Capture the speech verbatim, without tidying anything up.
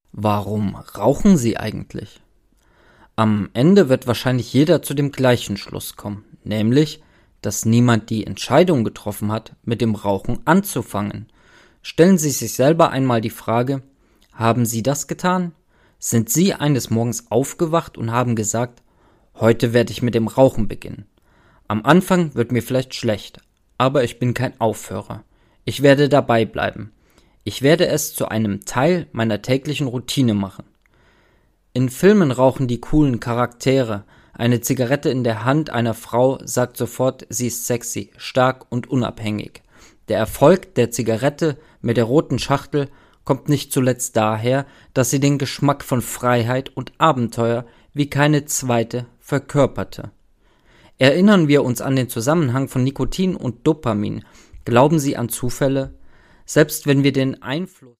Warum rauchen Sie eigentlich? Am Ende wird wahrscheinlich jeder zu dem gleichen Schluss kommen, nämlich, dass niemand die Entscheidung getroffen hat, mit dem Rauchen anzufangen. Stellen Sie sich selber einmal die Frage: Haben Sie das getan? Sind Sie eines Morgens aufgewacht und haben gesagt: Heute werde ich mit dem Rauchen beginnen. Am Anfang wird mir vielleicht schlecht, aber ich bin kein Aufhörer. Ich werde dabei bleiben. Ich werde es zu einem Teil meiner täglichen Routine machen. In Filmen rauchen die coolen Charaktere. Eine Zigarette in der Hand einer Frau sagt sofort, sie ist sexy, stark und unabhängig. Der Erfolg der Zigarette mit der roten Schachtel kommt nicht zuletzt daher, dass sie den Geschmack von Freiheit und Abenteuer wie keine zweite verkörperte. Erinnern wir uns an den Zusammenhang von Nikotin und Dopamin. Glauben Sie an Zufälle? Selbst wenn wir den Einfluss